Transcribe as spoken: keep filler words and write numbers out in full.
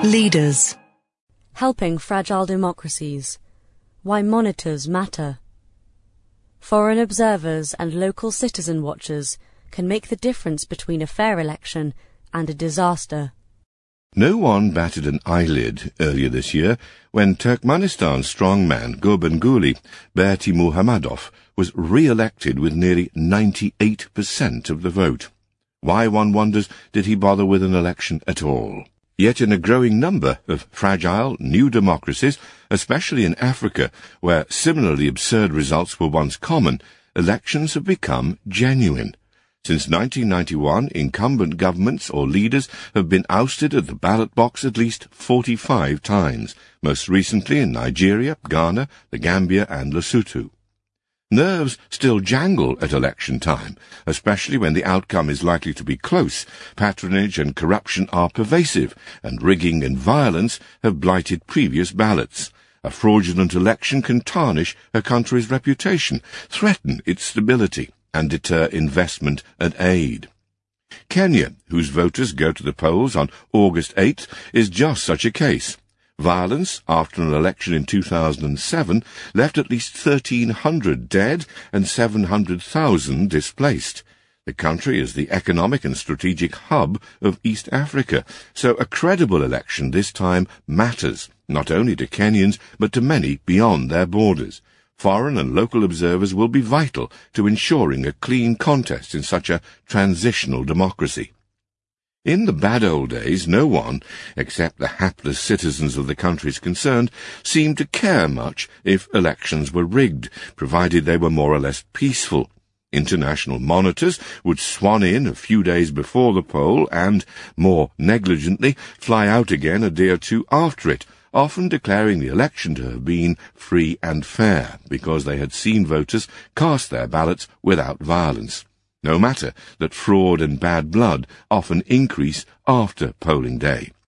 Leaders. Helping fragile democracies. Why monitors matter. Foreign observers and local citizen watchers can make the difference between a fair election and a disaster. No one batted an eyelid earlier this year when Turkmenistan's strongman Gurbanguly Berdimuhamedov was re-elected with nearly ninety-eight percent of the vote. Why, one wonders, did he bother with an election at all? Yet in a growing number of fragile new democracies, especially in Africa, where similarly absurd results were once common, elections have become genuine. Since nineteen ninety-one, incumbent governments or leaders have been ousted at the ballot box at least forty-five times, most recently in Nigeria, Ghana, the Gambia and Lesotho. Nerves still jangle at election time, especially when the outcome is likely to be close. Patronage and corruption are pervasive, and rigging and violence have blighted previous ballots. A fraudulent election can tarnish a country's reputation, threaten its stability, and deter investment and aid. Kenya, whose voters go to the polls on August eighth, is just such a case. Violence after an election in two thousand seven left at least thirteen hundred dead and seven hundred thousand displaced. The country is the economic and strategic hub of East Africa, so a credible election this time matters, not only to Kenyans, but to many beyond their borders. Foreign and local observers will be vital to ensuring a clean contest in such a transitional democracy. In the bad old days, no one, except the hapless citizens of the countries concerned, seemed to care much if elections were rigged, provided they were more or less peaceful. International monitors would swan in a few days before the poll and, more negligently, fly out again a day or two after it, often declaring the election to have been free and fair, because they had seen voters cast their ballots without violence. No matter that fraud and bad blood often increase after polling day.